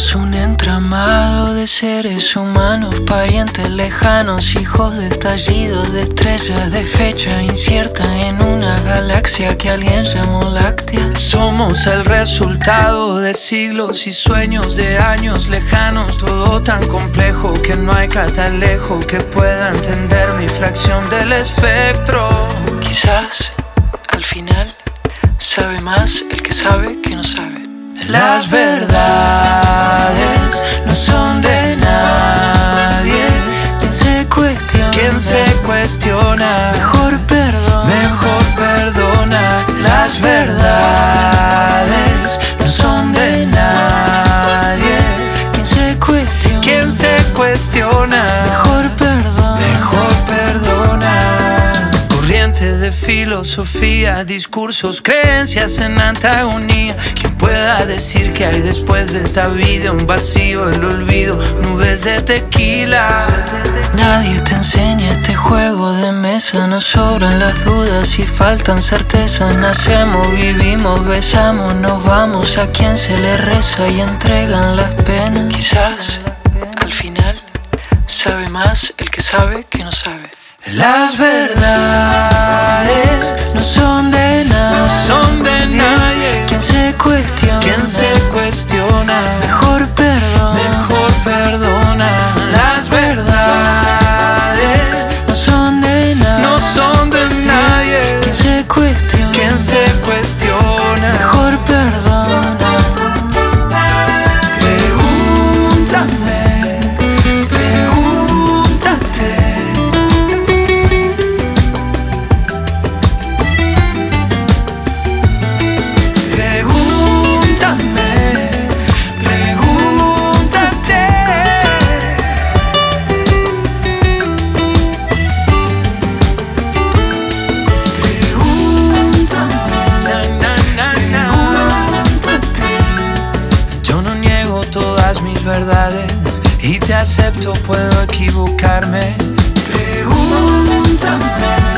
Somos un entramado de seres humanos, parientes lejanos, hijos de estallidos de estrellas, de fecha incierta en una galaxia que alguien llamó láctea. Somos el resultado de siglos y sueños de años lejanos, todo tan complejo que no hay catalejo que pueda entender mi fracción del espectro. Quizás, al final, sabe más el que sabe que no sabe. Las verdades no son de nadie. ¿Quién se cuestiona? ¿Quién se cuestiona? Mejor perdona. Mejor perdona. Las verdades no son de nadie. ¿Quién se cuestiona? ¿Quién se cuestiona? Mejor perdona. Mejor perdona. Corriente de filosofía, discursos, creencias en antagonía. Quien pueda decir que hay después de esta vida, un vacío, el olvido, nubes de tequila. Nadie te enseña este juego de mesa. Nos sobran las dudas y faltan certezas. Nacemos, vivimos, besamos, nos vamos. A quien se le reza y entregan las penas. Quizás, al final, sabe más el que sabe que no sabe. Las verdades no son de nadie. no son de nadie. ¿Quién se cuestiona? ¿Quién se cuestiona? Mejor perdona. Mejor perdona. Las verdades no son de nadie. no son de nadie. ¿Quién se cuestiona? ¿Quién se cuestiona? Mejor perdona. Pregúntame, pregúntate. Pregúntame, pregúntate. Yo no niego todas mis verdades y te acepto, puedo equivocarme. Pregúntame.